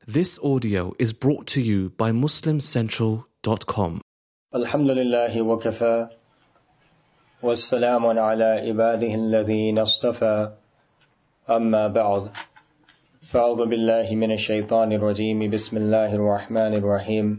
This audio is brought to you by MuslimCentral.com. Alhamdulillahi wa kafa, wassalamun ala ibadihi alladhina astafa, amma ba'd. Fa'udhu billahi minash shaitanir rajim, bismillahir rahmanir rahim.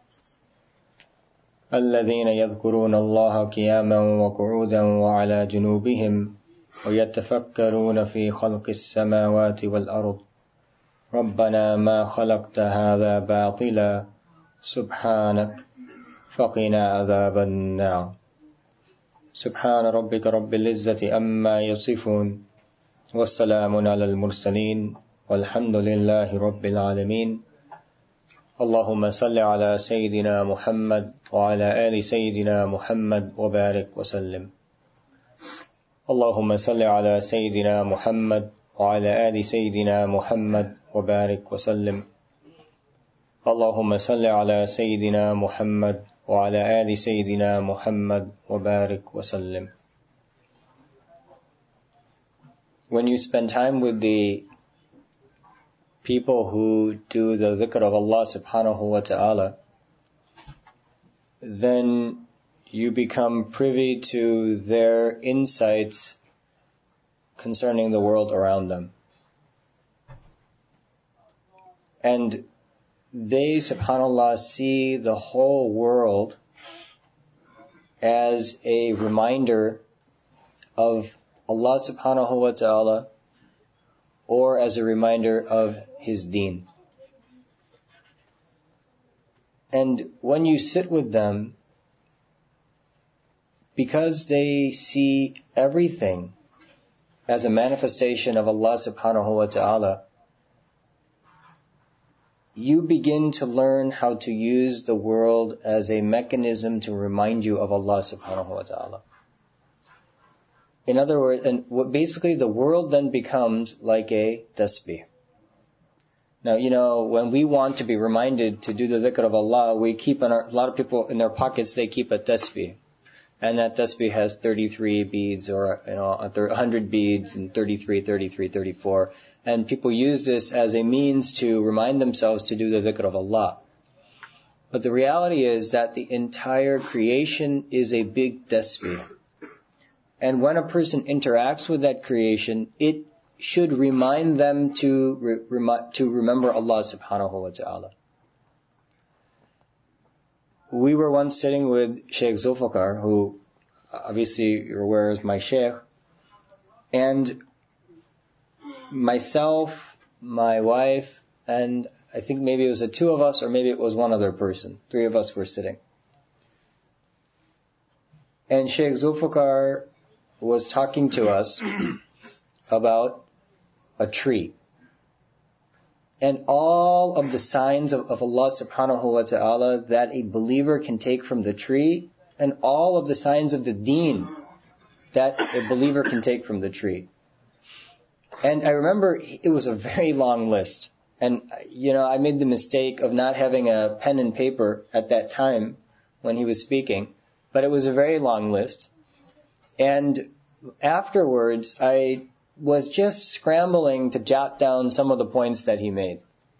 الذين يذكرون الله قياما وقعودا وعلى جنوبهم ويتفكرون في خلق السماوات والأرض ربنا ما خلقت هذا باطلا سبحانك فقنا عذاب النار. سبحان ربك رب العزة أما يصفون والسلام على المرسلين والحمد لله رب العالمين. اللهم صل على سيدنا محمد وعلى آل سيدنا محمد وبارك وسلم. اللهم صل على سيدنا محمد وعلى آل سيدنا محمد وبارك وسلم. اللهم صل على سيدنا محمد وعلى آل سيدنا محمد وبارك وسلم. When you spend time with the people who do the dhikr of Allah subhanahu wa ta'ala, then you become privy to their insights concerning the world around them. And they, subhanAllah, see the whole world as a reminder of Allah subhanahu wa ta'ala or as a reminder of His deen. And when you sit with them, because they see everything as a manifestation of Allah subhanahu wa ta'ala, you begin to learn how to use the world as a mechanism to remind you of Allah subhanahu wa ta'ala. In other words, basically the world then becomes like a tasbih. Now, when we want to be reminded to do the dhikr of Allah, we keep a lot of people in their pockets, they keep a tasbih. And that tasbih has 33 beads or 100 beads and 33, 33, 34. And people use this as a means to remind themselves to do the dhikr of Allah. But the reality is that the entire creation is a big tasbih. And when a person interacts with that creation, it should remind them to remember Allah subhanahu wa ta'ala. We were once sitting with Shaykh Zulfikar, who obviously you're aware is my Shaykh, and myself, my wife, and I think maybe it was the two of us or maybe it was one other person. Three of us were sitting. And Shaykh Zulfikar was talking to us about a tree. And all of the signs of Allah subhanahu wa ta'ala that a believer can take from the tree, and all of the signs of the deen that a believer can take from the tree. And I remember it was a very long list. And, I made the mistake of not having a pen and paper at that time when he was speaking. But it was a very long list. And afterwards, I was just scrambling to jot down some of the points that he made.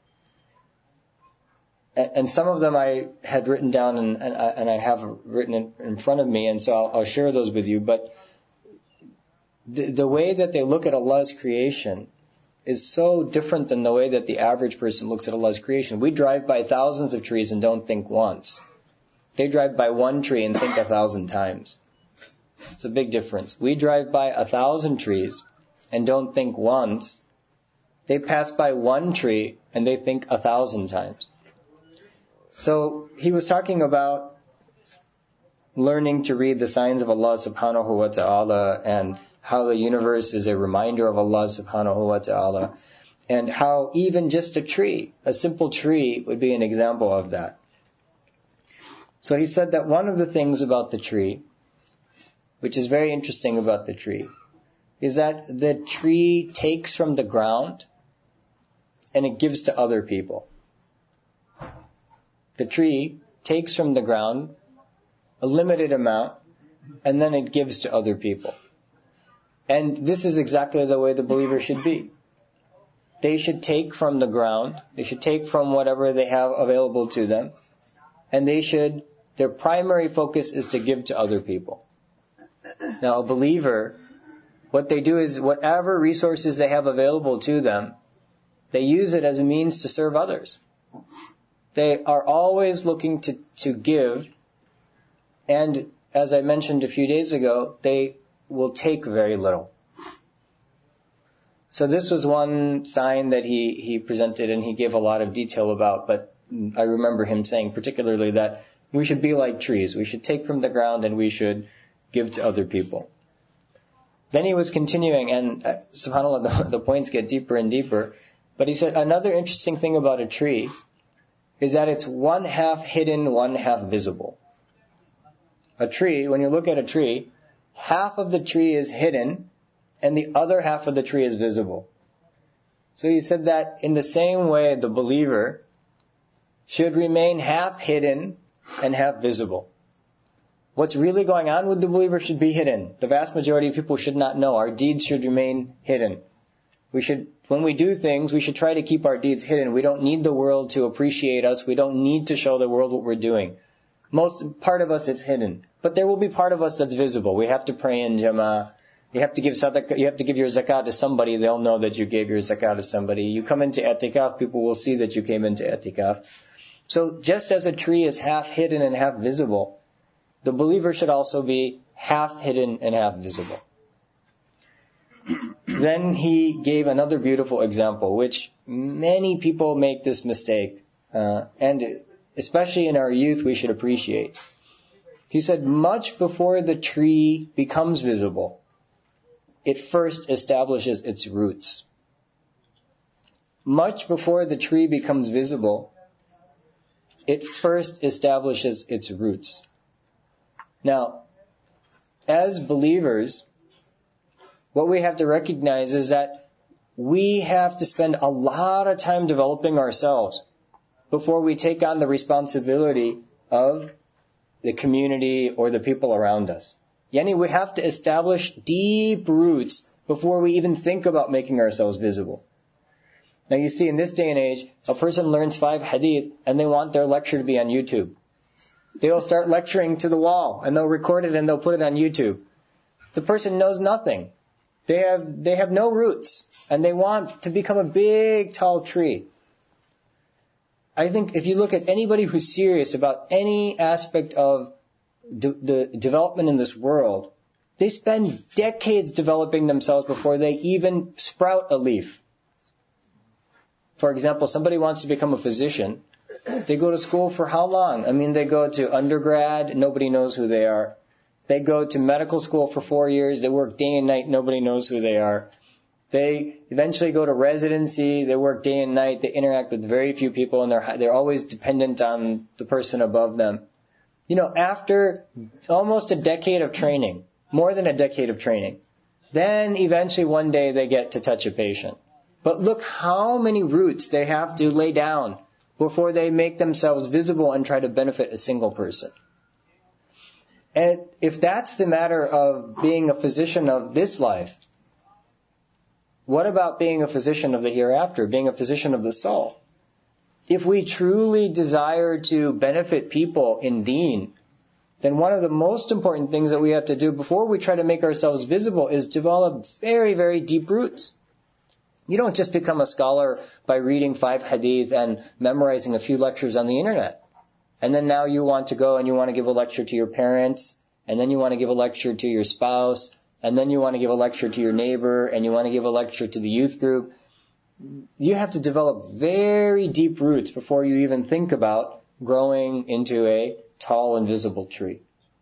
And some of them I had written down and I have written in front of me, and so I'll share those with you. But the way that they look at Allah's creation is so different than the way that the average person looks at Allah's creation. We drive by thousands of trees and don't think once. They drive by one tree and think 1,000 times. It's a big difference. We drive by 1,000 trees and don't think once. They pass by one tree and they think 1,000 times. So he was talking about learning to read the signs of Allah subhanahu wa ta'ala, and how the universe is a reminder of Allah subhanahu wa ta'ala, and how even just a tree, a simple tree, would be an example of that. So he said that one of the things about the tree, which is very interesting about the tree, is that the tree takes from the ground and it gives to other people. The tree takes from the ground a limited amount and then it gives to other people. And this is exactly the way the believer should be. they should take from the ground, they should take from whatever they have available to them, and their primary focus is to give to other people. Now, a believer, what they do is whatever resources they have available to them, they use it as a means to serve others. They are always looking to give, and as I mentioned a few days ago, they will take very little. So this was one sign that he presented, and he gave a lot of detail about, but I remember him saying particularly that we should be like trees. We should take from the ground and we should give to other people. Then he was continuing, and subhanAllah, the points get deeper and deeper. But he said another interesting thing about a tree is that it's one half hidden, one half visible. A tree, when you look at a tree, half of the tree is hidden and the other half of the tree is visible. So he said that in the same way, the believer should remain half hidden and half visible. What's really going on with the believer should be hidden. The vast majority of people should not know. Our deeds should remain hidden. When we do things, we should try to keep our deeds hidden. We don't need the world to appreciate us. We don't need to show the world what we're doing. Part of us is hidden. But there will be part of us that's visible. We have to pray in jama'ah. You have to give sadaqah, you have to give your zakat to somebody. They'll know that you gave your zakat to somebody. You come into i'tikaf, people will see that you came into i'tikaf. So just as a tree is half hidden and half visible, the believer should also be half hidden and half visible. Then he gave another beautiful example, which many people make this mistake, and especially in our youth we should appreciate. He said, much before the tree becomes visible, it first establishes its roots. Much before the tree becomes visible, it first establishes its roots. Now, as believers, what we have to recognize is that we have to spend a lot of time developing ourselves before we take on the responsibility of the community or the people around us. Yani, we have to establish deep roots before we even think about making ourselves visible. Now you see, in this day and age, a person learns 5 hadith and they want their lecture to be on YouTube. They'll start lecturing to the wall and they'll record it and they'll put it on YouTube. The person knows nothing. They have no roots and they want to become a big, tall tree. I think if you look at anybody who's serious about any aspect of the development in this world, they spend decades developing themselves before they even sprout a leaf. For example, somebody wants to become a physician. They go to school for how long? I mean, they go to undergrad, nobody knows who they are. They go to medical school for 4 years, they work day and night, nobody knows who they are. They eventually go to residency, they work day and night, they interact with very few people, and they're always dependent on the person above them. You know, after almost a decade of training, more than a decade of training, then eventually one day they get to touch a patient. But look how many roots they have to lay down before they make themselves visible and try to benefit a single person. And if that's the matter of being a physician of this life, what about being a physician of the hereafter, being a physician of the soul? If we truly desire to benefit people in deen, then one of the most important things that we have to do before we try to make ourselves visible is develop very, very deep roots. You don't just become a scholar by reading 5 hadith and memorizing a few lectures on the internet. And then now you want to go and you want to give a lecture to your parents, and then you want to give a lecture to your spouse, and then you want to give a lecture to your neighbor, and you want to give a lecture to the youth group. You have to develop very deep roots before you even think about growing into a tall and visible tree.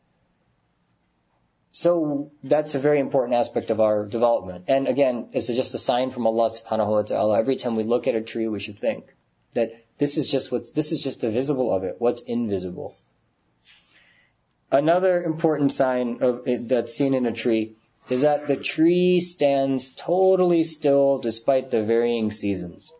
So that's a very important aspect of our development. And again, it's just a sign from Allah subhanahu wa ta'ala. Every time we look at a tree, we should think that this is just the visible of it, what's invisible. Another important sign that's seen in a tree is that the tree stands totally still despite the varying seasons.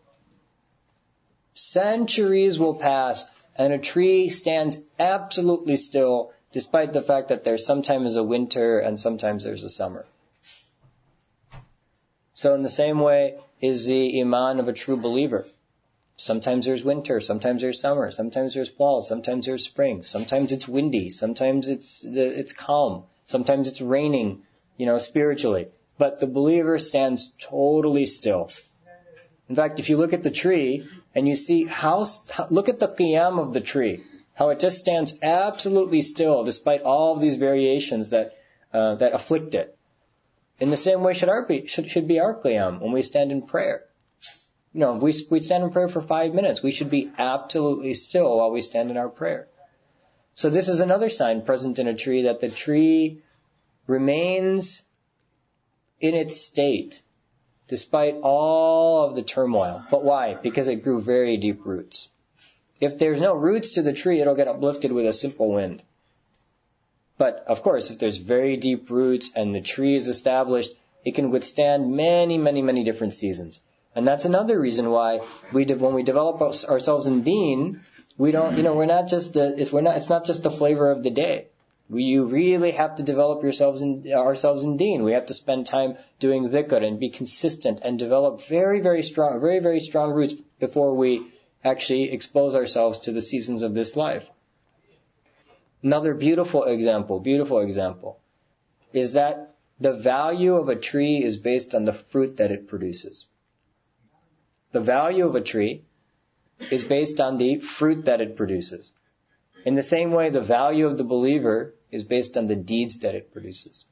Centuries will pass and a tree stands absolutely still despite the fact that there's sometimes a winter and sometimes there's a summer. So in the same way, is the iman of a true believer. Sometimes there's winter, sometimes there's summer, sometimes there's fall, sometimes there's spring, sometimes it's windy, sometimes it's calm, sometimes it's raining, spiritually. But the believer stands totally still. In fact, if you look at the tree and you see look at the qiyam of the tree, how it just stands absolutely still despite all of these variations that afflict it. In the same way should be our qiyam when we stand in prayer. If we stand in prayer for 5 minutes, we should be absolutely still while we stand in our prayer. So this is another sign present in a tree that the tree remains in its state despite all of the turmoil. But why? Because it grew very deep roots. If there's no roots to the tree, it'll get uplifted with a simple wind. But, of course, if there's very deep roots and the tree is established, it can withstand many, many, many different seasons. And that's another reason why when we develop ourselves in deen, we don't, it's not just the flavor of the day. You really have to develop ourselves in deen. We have to spend time doing dhikr and be consistent and develop very, very strong roots before we actually expose ourselves to the seasons of this life. Another beautiful example is that the value of a tree is based on the fruit that it produces. The value of a tree is based on the fruit that it produces. In the same way, the value of the believer is based on the deeds that it produces.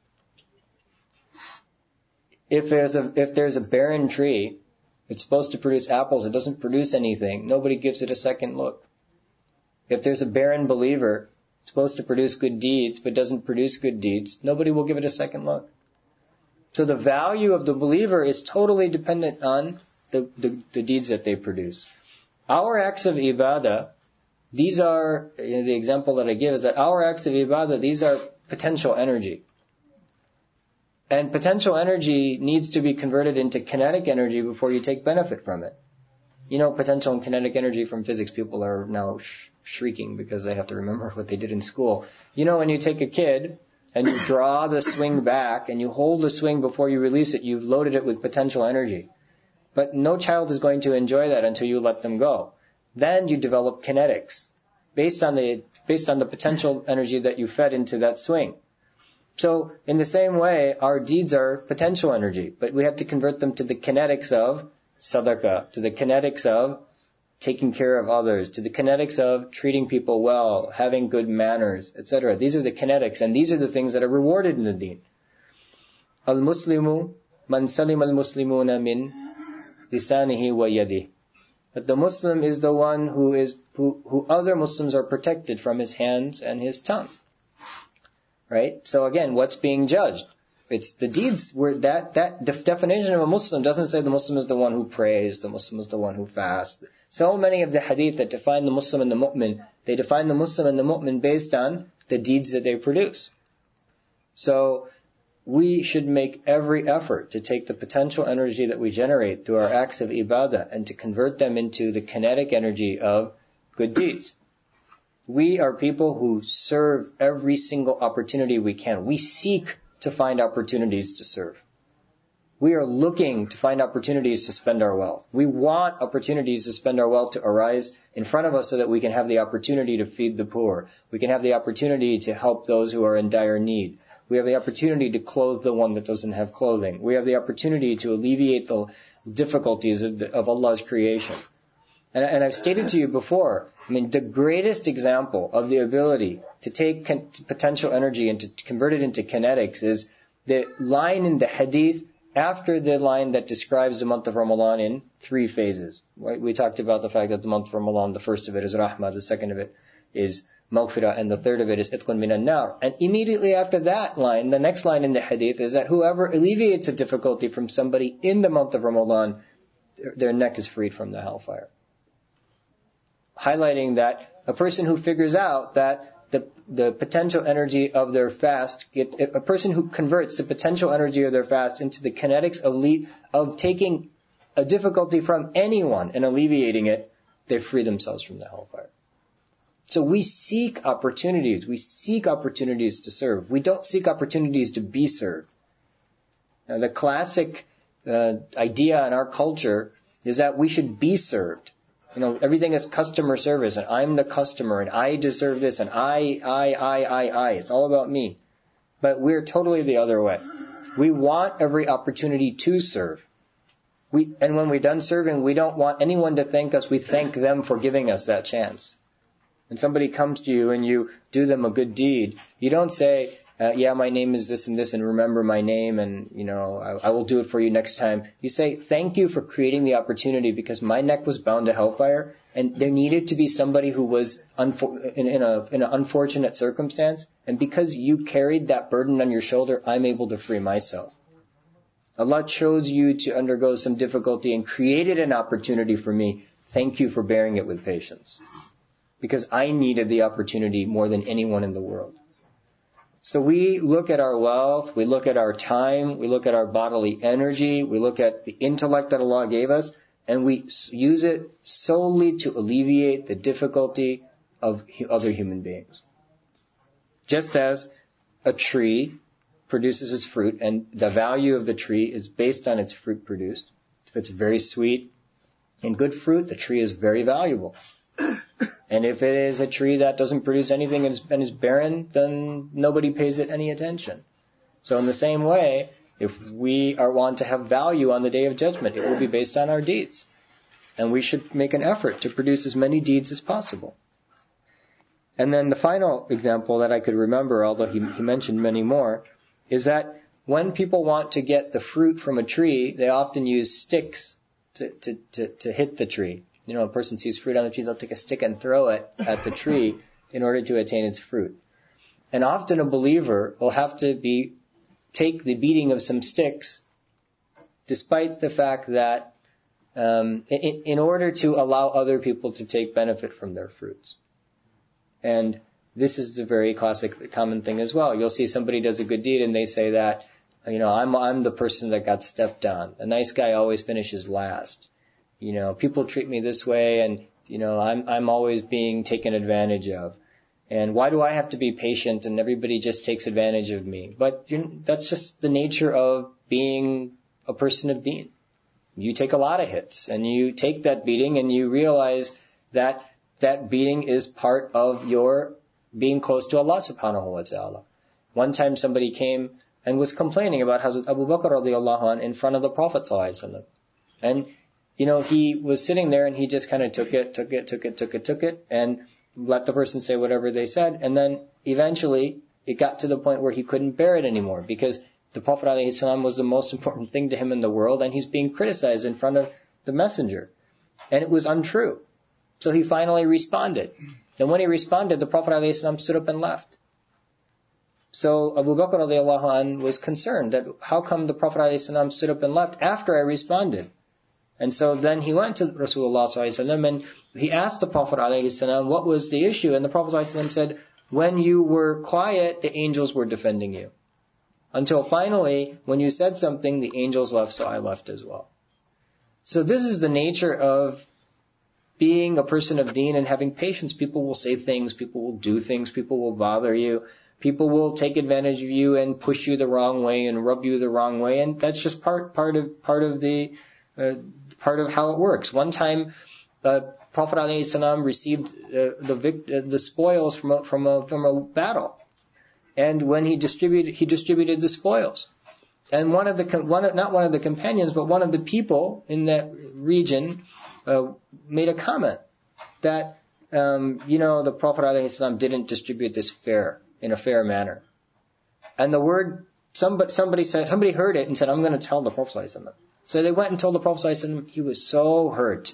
If there's a barren tree, it's supposed to produce apples, it doesn't produce anything, nobody gives it a second look. If there's a barren believer, it's supposed to produce good deeds, but doesn't produce good deeds, nobody will give it a second look. So the value of the believer is totally dependent on the deeds that they produce. Our acts of ibadah, these are, the example that I give is that our acts of ibadah, these are potential energy. And potential energy needs to be converted into kinetic energy before you take benefit from it. Potential and kinetic energy from physics, people are now shrieking because they have to remember what they did in school. When you take a kid and you draw the swing back and you hold the swing before you release it, you've loaded it with potential energy. But no child is going to enjoy that until you let them go. Then you develop kinetics based on the potential energy that you fed into that swing. So in the same way, our deeds are potential energy, but we have to convert them to the kinetics of sadaqah, to the kinetics of taking care of others, to the kinetics of treating people well, having good manners, etc. These are the kinetics, and these are the things that are rewarded in the deen. Al-Muslimu man salim al-Muslimuna min lisanihi wa yadihi. That the Muslim is the one who other Muslims are protected from his hands and his tongue. Right? So again, what's being judged? It's the deeds. Where that definition of a Muslim doesn't say the Muslim is the one who prays, the Muslim is the one who fasts. So many of the hadith that define the Muslim and the mu'min, they define the Muslim and the mu'min based on the deeds that they produce. So we should make every effort to take the potential energy that we generate through our acts of ibadah and to convert them into the kinetic energy of good deeds. We are people who serve every single opportunity we can. We seek to find opportunities to serve. We are looking to find opportunities to spend our wealth. We want opportunities to spend our wealth to arise in front of us so that we can have the opportunity to feed the poor. We can have the opportunity to help those who are in dire need. We have the opportunity to clothe the one that doesn't have clothing. We have the opportunity to alleviate the difficulties of Allah's creation. And I've stated to you before, the greatest example of the ability to take potential energy and to convert it into kinetics is the line in the hadith after the line that describes the month of Ramadan in 3 phases. Right? We talked about the fact that the month of Ramadan, the first of it is rahmah, the second of it is maghfirah, and the third of it is itqun minan nar. And immediately after that line, the next line in the hadith is that whoever alleviates a difficulty from somebody in the month of Ramadan, their neck is freed from the hellfire. Highlighting that a person who figures out that the potential energy of their fast, a person who converts the potential energy of their fast into the kinetics of taking a difficulty from anyone and alleviating it, they free themselves from the hellfire. So we seek opportunities. We seek opportunities to serve. We don't seek opportunities to be served. Now, the classic idea in our culture is that we should be served. Everything is customer service, and I'm the customer, and I deserve this, and I. It's all about me. But we're totally the other way. We want every opportunity to serve. And when we're done serving, we don't want anyone to thank us. We thank them for giving us that chance. When somebody comes to you and you do them a good deed, you don't say, yeah, my name is this and this, and remember my name, and, I will do it for you next time. You say, thank you for creating the opportunity, because my neck was bound to hellfire, and there needed to be somebody who was in an unfortunate circumstance, and because you carried that burden on your shoulder, I'm able to free myself. Allah chose you to undergo some difficulty and created an opportunity for me. Thank you for bearing it with patience, because I needed the opportunity more than anyone in the world. So we look at our wealth, we look at our time, we look at our bodily energy, we look at the intellect that Allah gave us, and we use it solely to alleviate the difficulty of other human beings. Just as a tree produces its fruit, and the value of the tree is based on its fruit produced. If it's very sweet and good fruit, the tree is very valuable. And if it is a tree that doesn't produce anything and is barren, then nobody pays it any attention. So in the same way, if we want to have value on the Day of Judgment, it will be based on our deeds. And we should make an effort to produce as many deeds as possible. And then the final example that I could remember, although he mentioned many more, is that when people want to get the fruit from a tree, they often use sticks to hit the tree. A person sees fruit on the tree, they'll take a stick and throw it at the tree in order to attain its fruit. And often a believer will have to take the beating of some sticks, despite the fact that in order to allow other people to take benefit from their fruits. And this is a very classic, common thing as well. You'll see somebody does a good deed and they say that, I'm the person that got stepped on. A nice guy always finishes last. People treat me this way, and, I'm always being taken advantage of. And why do I have to be patient and everybody just takes advantage of me? But that's just the nature of being a person of deen. You take a lot of hits, and you take that beating, and you realize that that beating is part of your being close to Allah subhanahu wa ta'ala. One time somebody came and was complaining about Hazrat Abu Bakr radiallahu anh in front of the Prophet sallallahu alaihi wasallam. And he was sitting there and he just kind of took it, and let the person say whatever they said. And then eventually it got to the point where he couldn't bear it anymore, because the Prophet ﷺ was the most important thing to him in the world, and he's being criticized in front of the messenger. And it was untrue. So he finally responded. And when he responded, the Prophet ﷺ stood up and left. So Abu Bakr radiallahu anh was concerned that how come the Prophet ﷺ stood up and left after I responded? And so then he went to Rasulullah ﷺ and he asked the Prophet ﷺ what was the issue. And the Prophet ﷺ said, when you were quiet, the angels were defending you. Until finally, when you said something, the angels left, so I left as well. So this is the nature of being a person of deen and having patience. People will say things, people will do things, people will bother you. People will take advantage of you and push you the wrong way and rub you the wrong way. And that's just part of how it works. One time, Prophet ﷺ received the spoils from a battle, and when he distributed the spoils, and not one of the companions, but one of the people in that region made a comment that the Prophet ﷺ didn't distribute this in a fair manner, and the word somebody heard it and said, I'm going to tell the Prophet ﷺ. So they went and told the Prophet ﷺ. He was so hurt.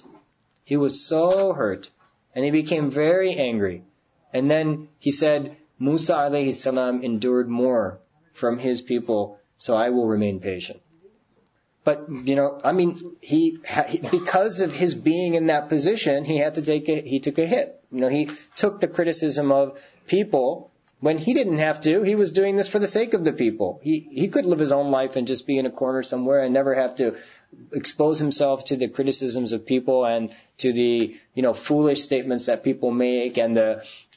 And he became very angry. And then he said, Musa alayhi salam endured more from his people, so I will remain patient. But, because of his being in that position, he took a hit. He took the criticism of people when he didn't have to. He was doing this for the sake of the people. He could live his own life and just be in a corner somewhere and never have to expose himself to the criticisms of people and to the, foolish statements that people make and the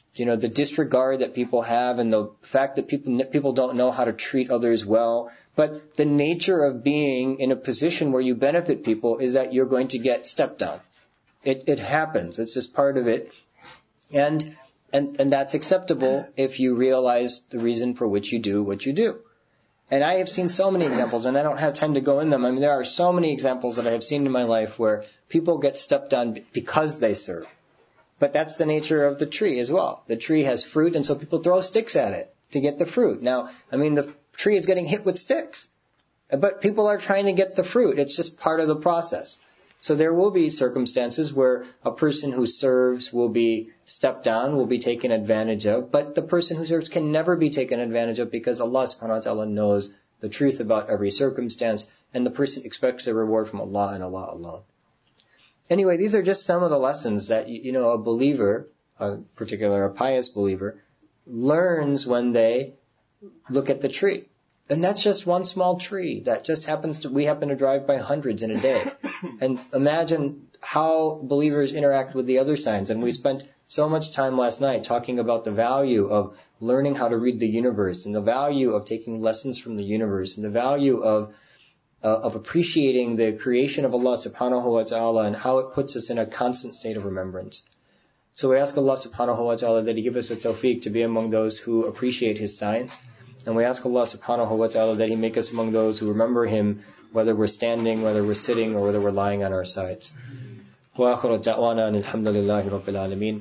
the disregard that people have and the fact that people don't know how to treat others well. But the nature of being in a position where you benefit people is that you're going to get stepped on. It happens. It's just part of it. And that's acceptable if you realize the reason for which you do what you do. And I have seen so many examples, and I don't have time to go in them. I mean, there are so many examples that I have seen in my life where people get stepped on because they serve. But that's the nature of the tree as well. The tree has fruit, and so people throw sticks at it to get the fruit. Now, I mean, the tree is getting hit with sticks, but people are trying to get the fruit. It's just part of the process. So there will be circumstances where a person who serves will be stepped on, will be taken advantage of, but the person who serves can never be taken advantage of because Allah subhanahu wa ta'ala knows the truth about every circumstance, and the person expects a reward from Allah and Allah alone. Anyway, these are just some of the lessons that, a believer, a pious believer, learns when they look at the tree. And that's just one small tree that just we happen to drive by hundreds in a day. And imagine how believers interact with the other signs. And we spent so much time last night talking about the value of learning how to read the universe, and the value of taking lessons from the universe, and the value of appreciating the creation of Allah subhanahu wa ta'ala and how it puts us in a constant state of remembrance. So we ask Allah subhanahu wa ta'ala that He give us the tawfiq to be among those who appreciate His signs. And we ask Allah subhanahu wa ta'ala that He make us among those who remember Him, whether we're standing, whether we're sitting, or whether we're lying on our sides. وآخر دعوانا أن الحمد لله رب العالمين